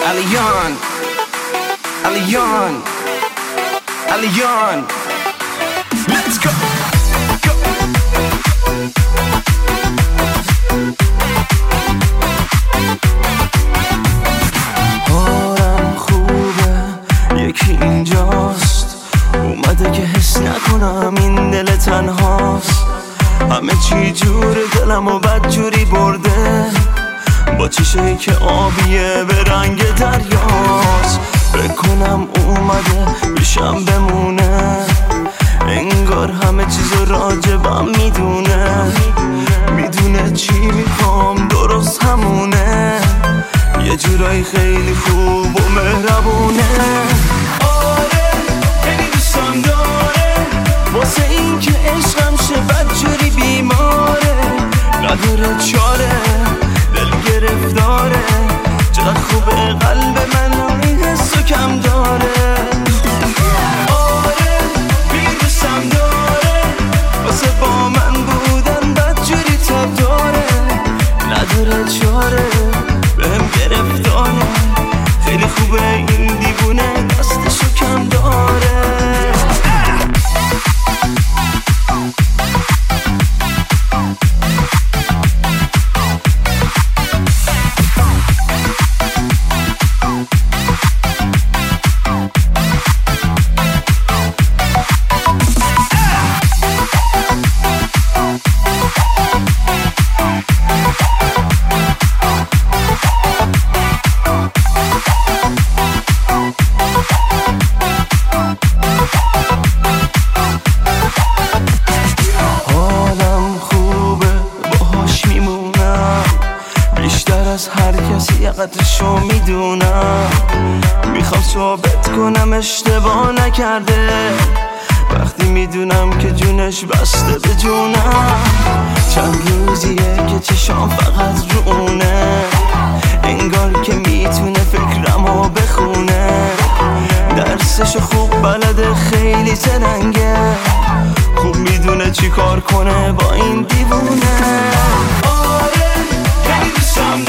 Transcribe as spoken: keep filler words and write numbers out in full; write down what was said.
Aliyan, Aliyan, Aliyan. Let's go, go. حالم خوبه، یکی اینجاست اومده که حس نکنم این دل تنهاست. همه چی جور دلم و بد جوری برده، با چیشه‌ای که آبیه به رنگ دریاست. بکنم اومده پیشم بمونه، انگار همه چیزو راجبم میدونه. میدونه چی میخوام درست همونه، یه جورایی خیلی خوب و مهربونه. آره خیلی دوستم داره، واسه این که عشقم شه بدجوری بیماره. نداره چاره، دل گرفتاره، چقدر خوبه قلب من این حسو کم داره. آره بیروسم داره، واسه با من بودن بدجوری تب داره. نداره چاره، بهم گرفتاره، خیلی خوبه این دیوونه دستشو کم داره. هر کسی یه قدرشو میدونم، میخوام ثابت کنم اشتباه نکرده. وقتی میدونم که جونش بسته به جونم، چند روزیه که چشام فقط رو اونه، انگار که میتونه فکرمو بخونه. درسشو خوب بلده، خیلی ترنگه، خوب میدونه چی کار کنه با این دیوونه. آره خیلی دوستم